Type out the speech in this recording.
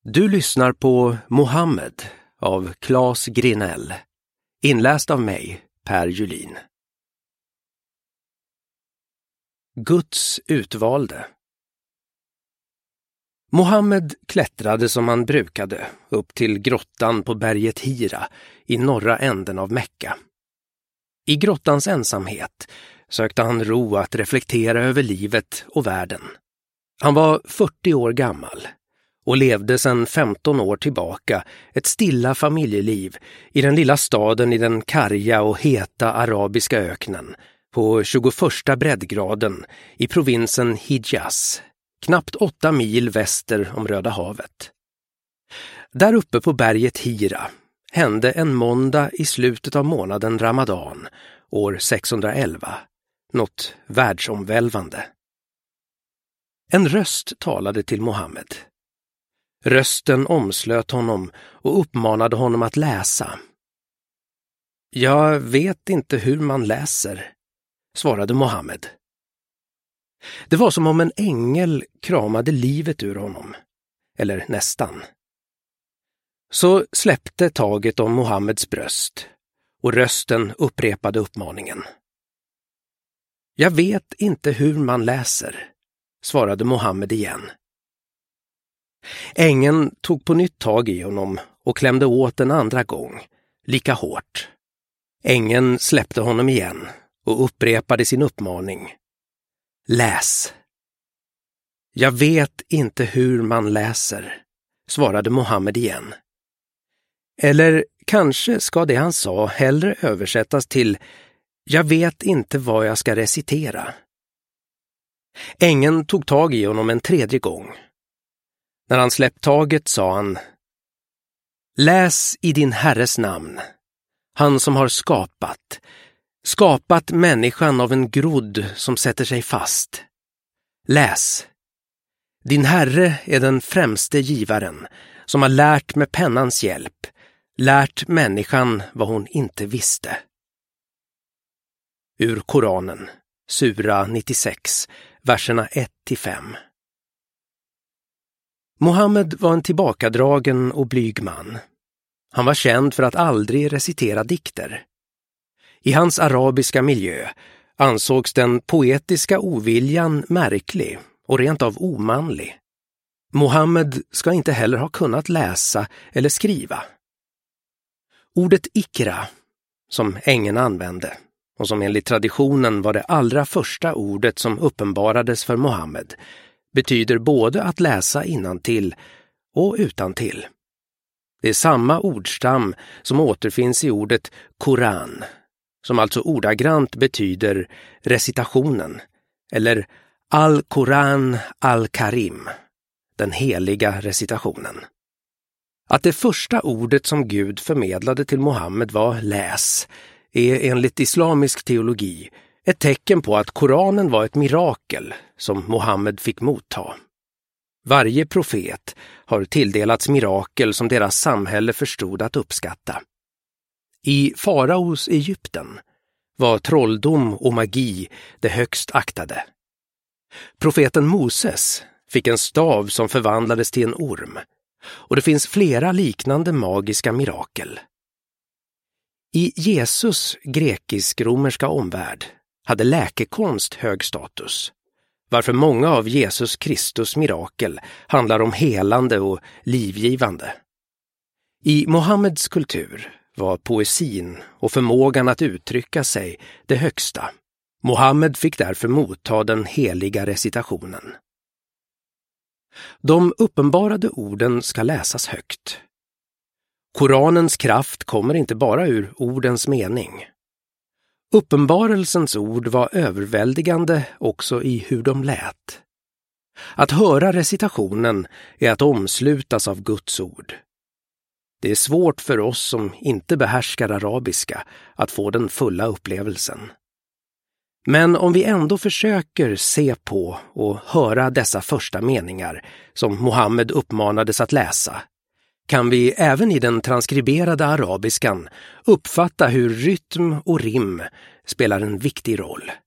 Du lyssnar på Mohammed av Claes Grinell. Inläst av mig, Per Julin. Guds utvalde. Mohammed klättrade som han brukade upp till grottan på berget Hira i norra änden av Mekka. I grottans ensamhet sökte han ro att reflektera över livet och världen. Han var 40 år gammal och levde sedan 15 år tillbaka ett stilla familjeliv i den lilla staden i den karga och heta arabiska öknen på 21:a breddgraden i provinsen Hijaz, knappt 8 mil väster om Röda havet. Där uppe på berget Hira hände en måndag i slutet av månaden Ramadan år 611, något världsomvälvande. En röst talade till Mohammed. Rösten omslöt honom och uppmanade honom att läsa. Jag vet inte hur man läser, svarade Mohammed. Det var som om en ängel kramade livet ur honom, eller nästan. Så släppte taget om Mohammeds bröst och rösten upprepade uppmaningen. Jag vet inte hur man läser, svarade Mohammed igen. Ängeln tog på nytt tag i honom och klämde åt en andra gång, lika hårt. Ängeln släppte honom igen och upprepade sin uppmaning. Läs. Jag vet inte hur man läser, svarade Mohammed igen. Eller kanske ska det han sa hellre översättas till jag vet inte vad jag ska recitera. Ängeln tog tag i honom en tredje gång. När han släppt taget sa han: Läs i din Herres namn, han som har skapat människan av en grodd som sätter sig fast. Läs. Din Herre är den främste givaren som har lärt med pennans hjälp, lärt människan vad hon inte visste. Ur Koranen, Sura 96, verserna 1-5. Mohammed var en tillbakadragen och blyg man. Han var känd för att aldrig recitera dikter. I hans arabiska miljö ansågs den poetiska oviljan märklig och rent av omanlig. Mohammed ska inte heller ha kunnat läsa eller skriva. Ordet ikra, som ängeln använde, och som enligt traditionen var det allra första ordet som uppenbarades för Mohammed, betyder både att läsa innantill och utantill. Det är samma ordstam som återfinns i ordet Koran, som alltså ordagrant betyder recitationen, eller Al-Koran Al-Karim, den heliga recitationen. Att det första ordet som Gud förmedlade till Mohammed var läs är enligt islamisk teologi ett tecken på att Koranen var ett mirakel som Mohammed fick motta. Varje profet har tilldelats mirakel som deras samhälle förstod att uppskatta. I faraos Egypten var trolldom och magi det högst aktade. Profeten Moses fick en stav som förvandlades till en orm, och det finns flera liknande magiska mirakel. I Jesus grekisk-romerska omvärld hade läkekonst hög status, varför många av Jesus Kristus mirakel handlar om helande och livgivande. I Mohammeds kultur var poesin och förmågan att uttrycka sig det högsta. Mohammed fick därför motta den heliga recitationen. De uppenbarade orden ska läsas högt. Koranens kraft kommer inte bara ur ordens mening. Uppenbarelsens ord var överväldigande också i hur de lät. Att höra recitationen är att omslutas av Guds ord. Det är svårt för oss som inte behärskar arabiska att få den fulla upplevelsen. Men om vi ändå försöker se på och höra dessa första meningar som Mohammed uppmanades att läsa, kan vi även i den transkriberade arabiskan uppfatta hur rytm och rim spelar en viktig roll.